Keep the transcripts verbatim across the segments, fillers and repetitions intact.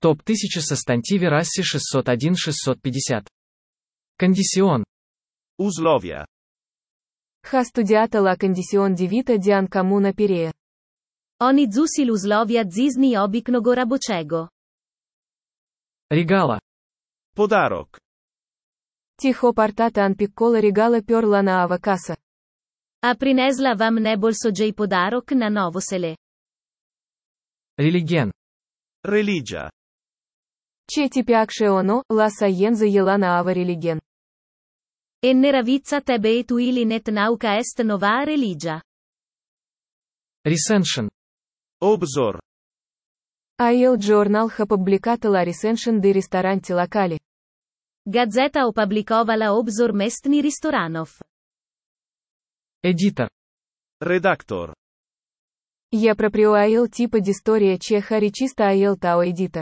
Топ тысяча sostantivi rassi шестьсот один шестьсот пятьдесят. Condition. Условия. Ha studiata la condizione di vita di un comune Pirea. Oni zusi l'uslovia zizny obikno gorabocego. Regala. Подарок. Tiho partata un piccolo regalo per la nuova casa. A prinesla vam nebolso jej podarok na novosele. Religion. Religia. Ce ti piace o no, la scienza e la nuova religione. E neravica tebe et uili net nauka est nova religia. Recension. Обзор. A il giornal ha pubblicato la recension dei ristoranti locali. Gazeta opublikovala obzor mestni restoranov. Editor. Редактор. Je proprio a il tipo di storia ce ha recista a il tao editor.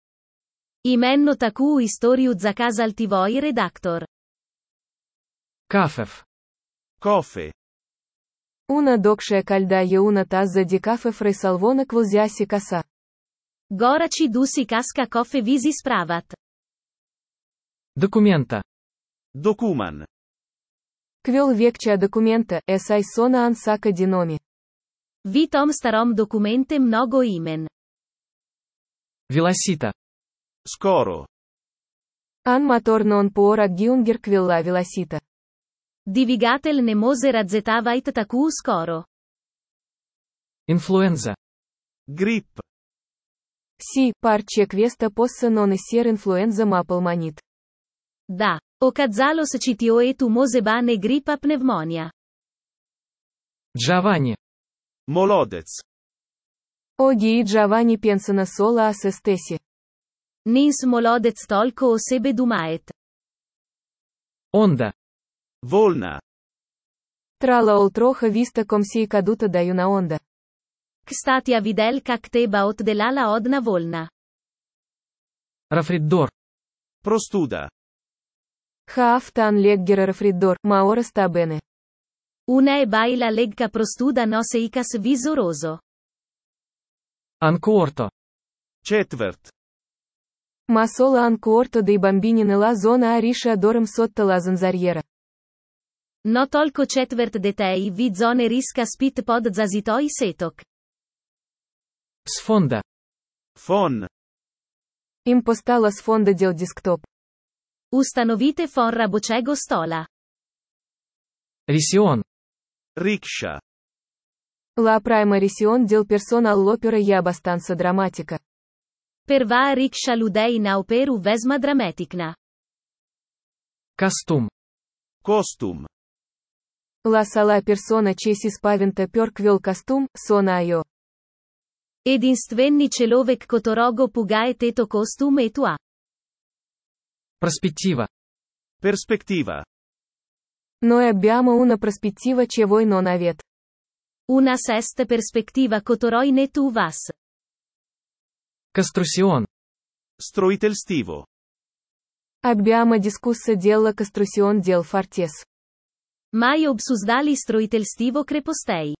Imenno taku istoriu za kazal tivoi redaktor. Кафев. Кофе. Una dokšia kalda je una tazza di caffè freisalvona kvulziasi kasa. Goraci dusi kaska kofe visi spravat. Документа. Докуман. Kvil vekčia dokumenta, esai sona an saka dinomi. Vitom starom dokumente mnogo imen. Velocita. Скоро. An motor non pora giunger kvilla velocita. Divigatel ne mose razzetavait taku skoro. Инфлуенза. Грипп. Si, par ce questa possa non essere influenza ma polmonit. Da. O kazalos citio et u mose bane gripa pneumonia. Джованни. Молодец. Oggi Giovanni pensano solo a se stessi. Nins molodec tolko o sebe dumaet. Онда. Вольно. Tra l'altro ha vista com si caduta da una onda. Kstatia videl kak teba od delala odna volna. Рафриддор. Простуда. Ha aftan leggere raffreddor, ma ora sta bene. Una e baila legca prostuda nose icas visoroso. Анкуорто. Четвърт. Ma solo ancora dei bambini nella zona a riesce dorm sotto la zanzariera. No tolko četvrt detei vi zone riska spit pod zazitoi setok. Сфонда. Фон. Impostala sfonda del desktop. Ustanovite fon rabocego stola. Ресион. Рикша. La prima reazione del persona all'opera è abbastanza drammatica. Per va riksha ludei na operu vesma dramatikna. Костюм. Костюм. La sala persona ce si spaventa per quel costume, sona io. Единственни человек которого пугает это костюм е това. Проспектива. Перспектива. Noi abbiamo una prospettiva che voi non avete. Una sesta perspectiva которой нет у вас. Каструсион. Строительство. Abbiamo discusso della costruzione del fortes. Mai obsuzdali stроительство крепостей.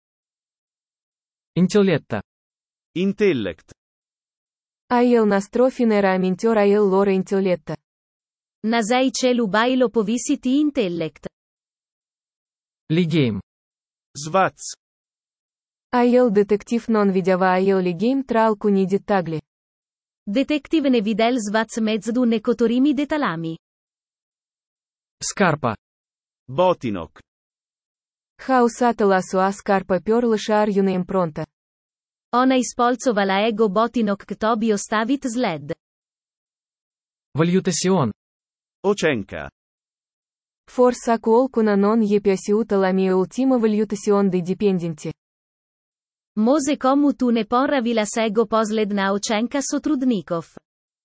Интеллетта. Интеллект. A il nostro finera mintior a il loro intelletta. Nasei celu bailo povisiti intellect. Лигейм. Звац. A il detectiv non videva a il ligim tra alcuni dettagli. Detective ne videl svac mezdu nekotorimi detalami. Скарпа. Ботинок. Ha usato la sua scarpa per lasciare una impronta. Ona ispolcovala ego botinok ktobi ostavit sled. Валютасион. Ocenka. Forse qualcuno non gli è piaciuta la mia ultima valutazione dei dipendenti. Mose komu tu ne ponravila sego posled na očenka sotrudnikov.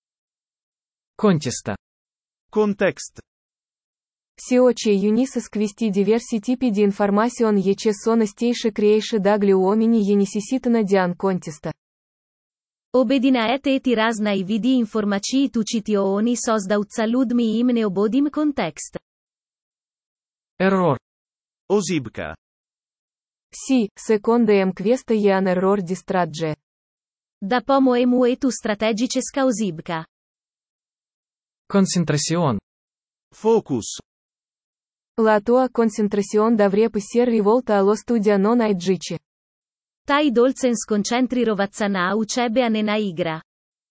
Контеста. Контекст. Сиочи юниса сквести diversi tipi di information e ce sono steiše creeiše dagli uomini e necessitano di un contesto. Obedina et eti raznai vidi informacii tu citioni sos dauca ludmi imne obodim context. Эррор. Ошибка. Sì, secondo em questa è un error di strage. Да по-моему эту стратегическа озибка. Концентрацион. Focus. La tua concentración dovrebbe ser rivolta allo studio non ai giudici. Taj dolcen skoncentrirovaca na učebe a ne na igra.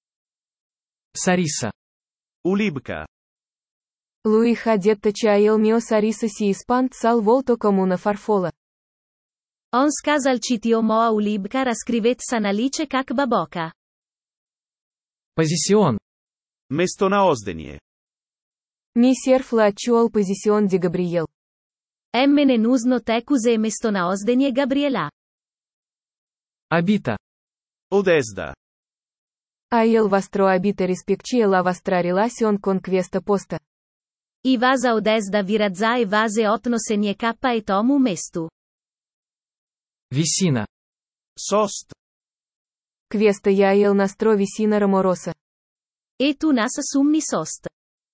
Сариса. Ulibka. Lui hadetta il mio sarisa si spant sal volto comuna farfola. On skazal čitio moa ulibka raskrivet sanalice kak baboka. Позицион. Mestonaozdenie. Mi serf la actual position de Gabriel. Emmene nusno tecuse mestonaozdenje Gabriela. Обита. Odesda. A il vostro abita rispeccie la vostra relacion con questa posta. I vasa odesda viradza e vase otnosenje kappa e tomu mestu. Висина. Sost. Questa ja il nostro vicino ramorosa. E tu nas sumni sost.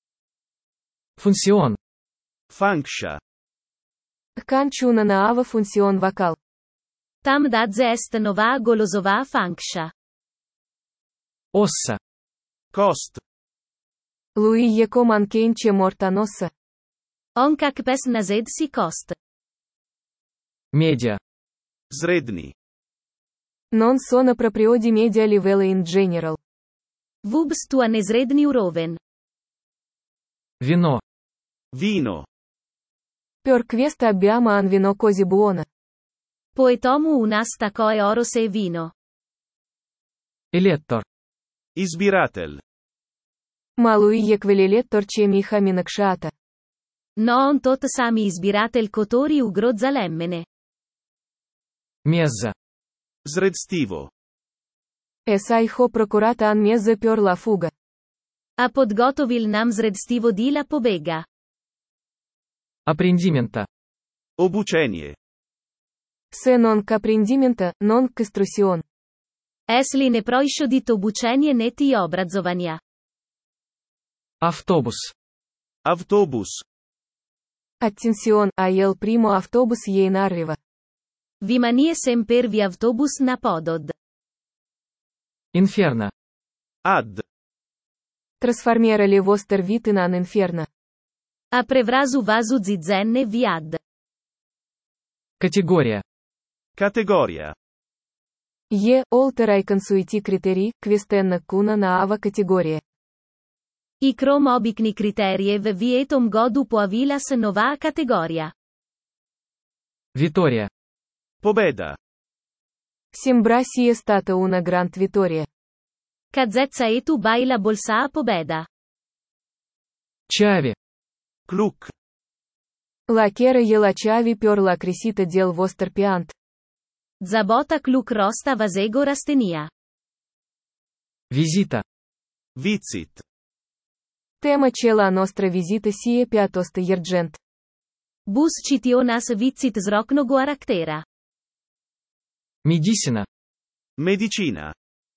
Функцион. Funksha. Canciuna na ava funcion vocal. Tam dadze est nova golosova funksha. Осса. Cost. Lui je comanchen ce morta nossa. On kak pes nazed si kost. Медиа. Zredni. Non sono proprio di media livello in general. Vubs tua nezredni uroven. Вино. Vino. Per questa abbiamo un vino così buono. Poetomu unasta coe oros e vino. Электор. Избиратель. Ma lui je quellelettor ce miha minakshata. No on tot sami izbiratel kotori u grozza lemmene. Мезза. Zredstivo. Esai ho procurata an mezzo per la fuga. A podgotovil nam zredstivo di la pobega. Апрендимента. Obučenje. Se non caprendimenta, non costruzion. Esli ne proisho dit obučenje neti obrazovanja. Автобус. Autobus. Attenzion, a il primo autobus je in arriva. Vimanie semper vi autobus na podod. Инферно. Ad. Trasformerele vostr vit in an inferno. A prevrasu vasu zizenne viad. Категория. Categoria. Je, oltre ai consueti criterii, questa cuna na ava categorie. I krom obikni kriteriev vietom godu poavilas nova kategoria. Витория. Pobeda. Sembra sia stata una grand vittoria. Kazezza e tu baila bolsa a pobeda. Чави. Kluk. La chiera je la chavi per la crescita del vostr piant. Zabota kluk rosta vasego rastenia. Визита. Vizit. Tema ce la nostra visita sia piatosta urgent. Bus citio nas vicit zrokno guaraktera. Медисина. Medicina.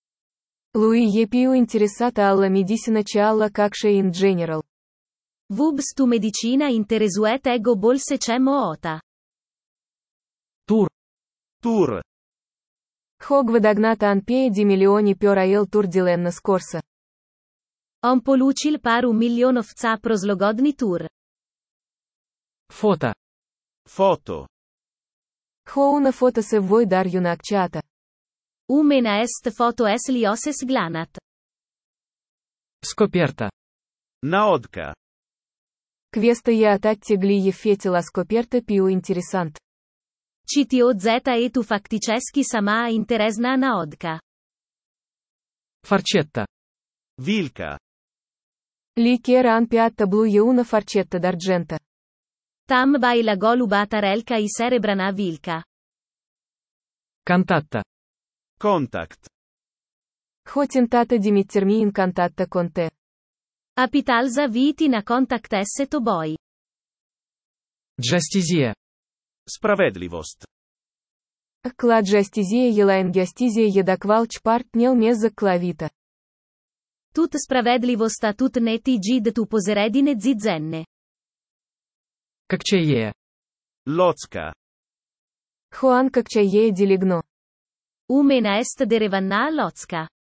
Lui je più interessata alla medicina che alla caksha in general. Vubs tu medicina interesuet ego bolse cemo ota. Тур. Tur. Hog vadagnata an pie di milioni per il tur dilenna scorsa. On polučil par un milionovca prozlogodni tur. Фото. Foto. Ho una foto se voi dar junakchata. Umena est foto es lioses glanat. Скоперта. Naodka. Questa je atatti gli effetti la scoperta più interessante. Citio z e tu fakticeski sama interesna naodka. Форчетта. Vilka. Li chiera an piatta blu je una farcetta d'argenta. Tam baila golubata relka i serebrana vilka. Контатта. Contact. Ho tentata di mettermi in contatto con te. Apitalza viti na kontakt esse to boy. Джастизия. Spravedlivost. Кладжастизия елайн гастизия едаквал чпарт нел меза клавита. Tut spravedlivosta tut neti gid tu poseredine zizenne. Как чаея. Locka. Хуан как чае делегно. Umena est derevanna locka.